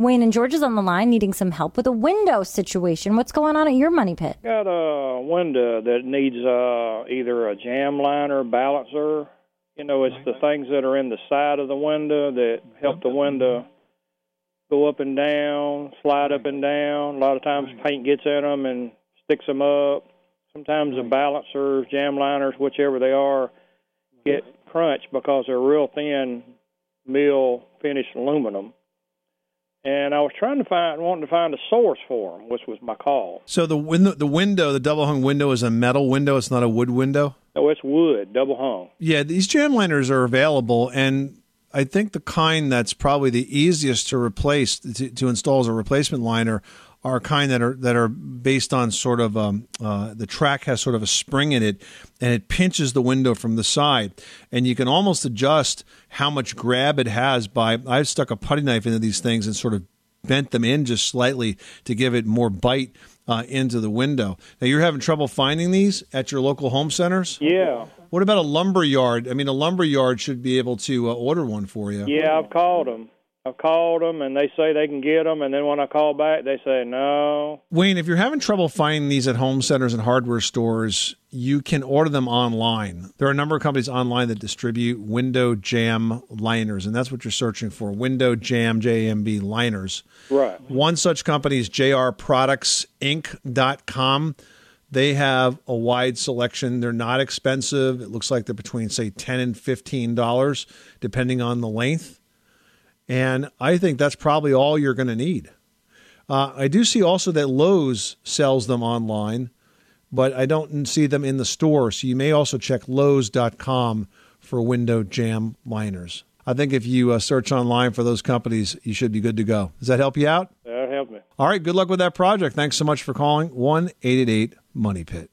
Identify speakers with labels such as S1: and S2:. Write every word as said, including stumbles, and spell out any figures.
S1: Wayne and George is on the line needing some help with a window situation. What's going on at your money pit?
S2: Got a window that needs uh, either a jam liner, balancer. You know, it's the things that are in the side of the window that help the window go up and down, slide up and down. A lot of times paint gets in them and sticks them up. Sometimes the balancers, jam liners, whichever they are, get crunched because they're real thin mill finished aluminum. And I was trying to find, wanting to find a source for them, which was my call.
S3: So the window, the window, the double hung window is a metal window. It's not a wood window.
S2: No, it's wood, double hung.
S3: Yeah, these jam liners are available, and I think the kind that's probably the easiest to replace to, to install as a replacement liner are kind that are that are based on sort of um, uh, the track has sort of a spring in it, and it pinches the window from the side, and you can almost adjust how much grab it has by. I've stuck a putty knife into these things and sort of bent them in just slightly to give it more bite uh, into the window. Now you're having trouble finding these at your local home centers?
S2: Yeah.
S3: What about a lumber yard? I mean, a lumber yard should be able to uh, order one for you.
S2: Yeah, I've called them. I've called them, and they say they can get them, and then when I call back, they say no.
S3: Wayne, if you're having trouble finding these at home centers and hardware stores, you can order them online. There are a number of companies online that distribute window jam liners, and that's what you're searching for, window jam, J A M B liners.
S2: Right.
S3: One such company is J R Products Inc dot com. They have a wide selection. They're not expensive. It looks like they're between, say, ten dollars and fifteen dollars, depending on the length. And I think that's probably all you're going to need. Uh, I do see also that Lowe's sells them online, but I don't see them in the store. So you may also check Lowe's dot com for window jam liners. I think if you uh, search online for those companies, you should be good to go. Does that help you out?
S2: That'll help me.
S3: All right. Good luck with that project. Thanks so much for calling. one eight eight eight money pit.